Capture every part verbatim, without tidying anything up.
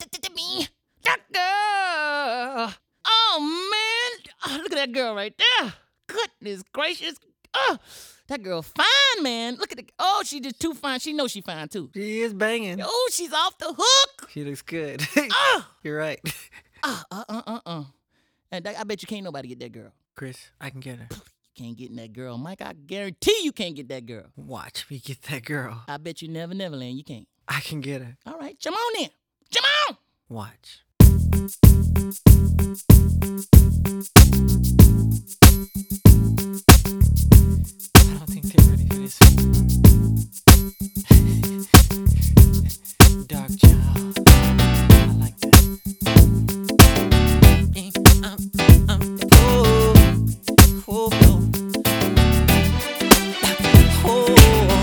me. That girl. Oh, man. Oh, look at that girl right there. Goodness gracious. Oh, that girl fine, man. Look at the. Oh, she just too fine. She knows she fine, too. She is banging. Oh, she's off the hook. She looks good. Oh. You're right. Uh, uh, uh, uh, uh. And I bet you can't nobody get that girl. Chris, I can get her. You can't get in that girl, Mike. I guarantee you can't get that girl. Watch me get that girl. I bet you never, never land. You can't. I can get her. All right, come on then. Come on. Watch. I don't think they're ready for this. Dark child. I like that. Um, um, oh, oh, oh. Oh.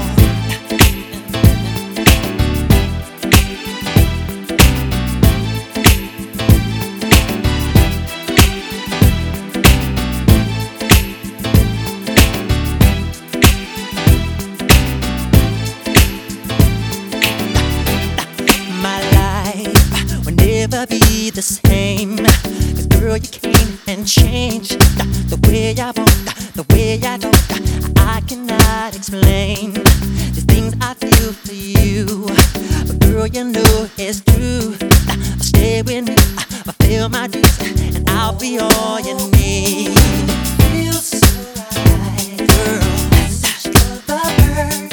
Never be the same. Cause girl, you came and changed the way I walk, the way I talk. I cannot explain the things I feel for you. But girl, you know it's true. Stay with me, fulfill my dreams, and I'll be all you need. Feels so right, girl. Such the bird.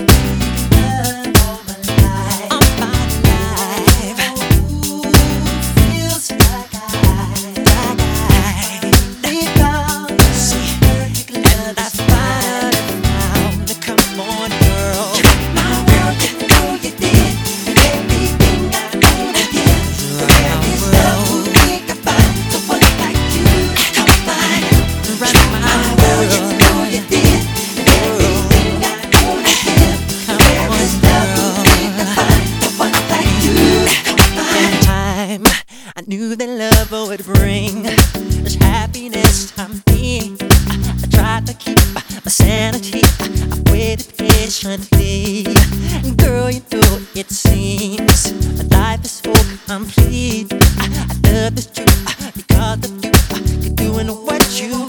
I knew that love would bring this happiness to me. I tried to keep my sanity. I waited patiently. Girl, you know it seems my life is so complete. I, I love this truth because of you. You're doing what you